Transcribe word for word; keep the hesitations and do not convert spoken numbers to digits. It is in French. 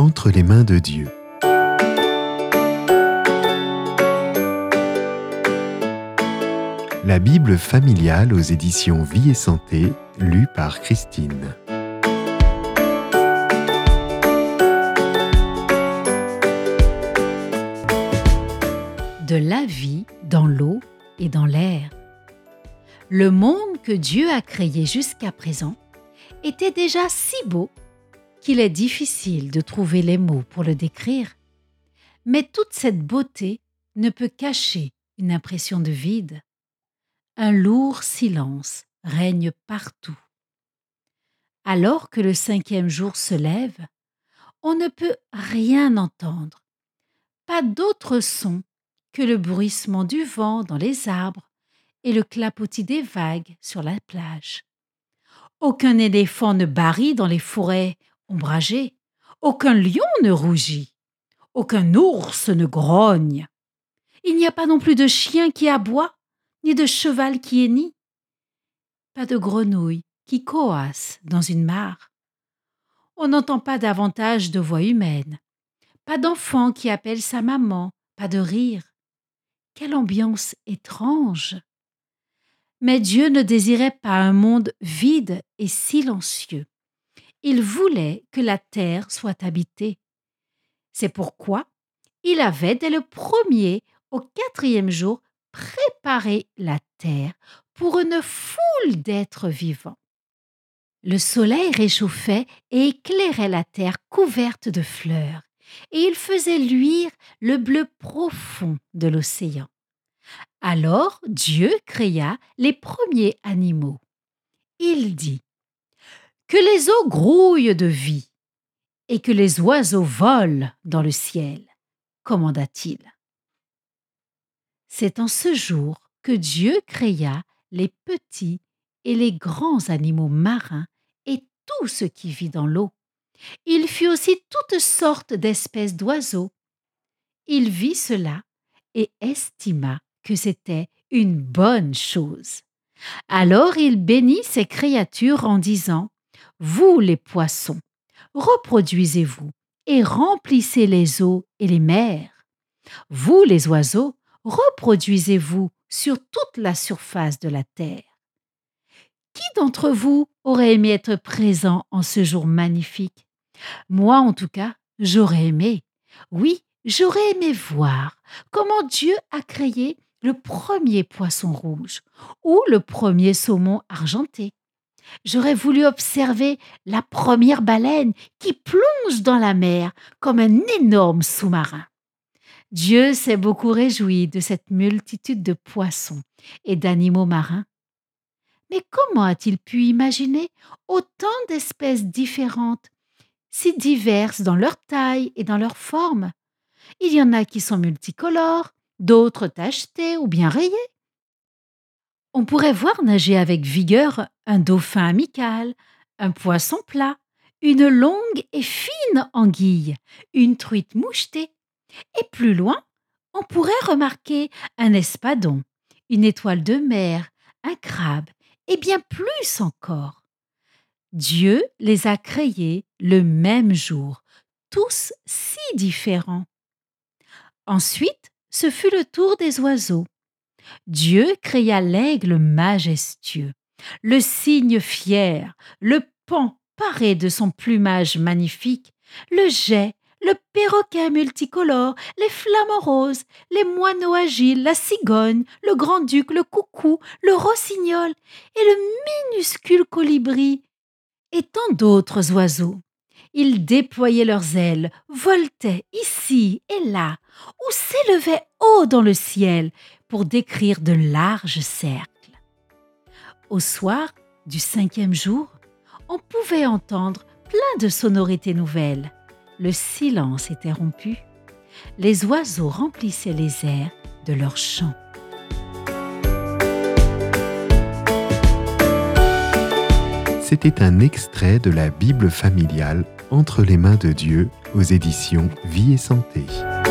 entre les mains de Dieu. La Bible familiale aux éditions Vie et Santé, lue par Christine. De la vie dans l'eau et dans l'air. Le monde que Dieu a créé jusqu'à présent était déjà si beau qu'il est difficile de trouver les mots pour le décrire. Mais toute cette beauté ne peut cacher une impression de vide. Un lourd silence règne partout. Alors que le cinquième jour se lève, on ne peut rien entendre, pas d'autre son que le bruissement du vent dans les arbres et le clapotis des vagues sur la plage. Aucun éléphant ne barille dans les forêts ombragées, aucun lion ne rougit, aucun ours ne grogne. Il n'y a pas non plus de chien qui aboie, ni de cheval qui hennit. Pas de grenouille qui coasse dans une mare. On n'entend pas davantage de voix humaines, pas d'enfant qui appelle sa maman, pas de rire. Quelle ambiance étrange! Mais Dieu ne désirait pas un monde vide et silencieux. Il voulait que la terre soit habitée. C'est pourquoi il avait, dès le premier au quatrième jour, préparé la terre pour une foule d'êtres vivants. Le soleil réchauffait et éclairait la terre couverte de fleurs, et il faisait luire le bleu profond de l'océan. Alors Dieu créa les premiers animaux. Il dit « Que les eaux grouillent de vie et que les oiseaux volent dans le ciel », commanda-t-il. C'est en ce jour que Dieu créa les petits et les grands animaux marins et tout ce qui vit dans l'eau. Il fit aussi toutes sortes d'espèces d'oiseaux. Il vit cela et estima que c'était une bonne chose. Alors il bénit ses créatures en disant « Vous les poissons, reproduisez-vous et remplissez les eaux et les mers. Vous les oiseaux, reproduisez-vous sur toute la surface de la terre. » Qui d'entre vous aurait aimé être présent en ce jour magnifique? Moi, en tout cas, j'aurais aimé. Oui, j'aurais aimé voir comment Dieu a créé le premier poisson rouge ou le premier saumon argenté. J'aurais voulu observer la première baleine qui plonge dans la mer comme un énorme sous-marin. Dieu s'est beaucoup réjoui de cette multitude de poissons et d'animaux marins. Mais comment a-t-il pu imaginer autant d'espèces différentes, si diverses dans leur taille et dans leur forme? Il y en a qui sont multicolores, d'autres tachetés ou bien rayés. On pourrait voir nager avec vigueur un dauphin amical, un poisson plat, une longue et fine anguille, une truite mouchetée. Et plus loin, on pourrait remarquer un espadon, une étoile de mer, un crabe et bien plus encore. Dieu les a créés le même jour, tous si différents. Ensuite, ce fut le tour des oiseaux. Dieu créa l'aigle majestueux, le cygne fier, le paon paré de son plumage magnifique, le geai, le perroquet multicolore, les flamants roses, les moineaux agiles, la cigogne, le grand-duc, le coucou, le rossignol et le minuscule colibri, et tant d'autres oiseaux. Ils déployaient leurs ailes, voletaient ici et là, ou s'élevaient haut dans le ciel pour décrire de larges cercles. Au soir du cinquième jour, on pouvait entendre plein de sonorités nouvelles. Le silence était rompu. Les oiseaux remplissaient les airs de leurs chants. C'était un extrait de la Bible familiale Entre les mains de Dieu aux éditions Vie et Santé.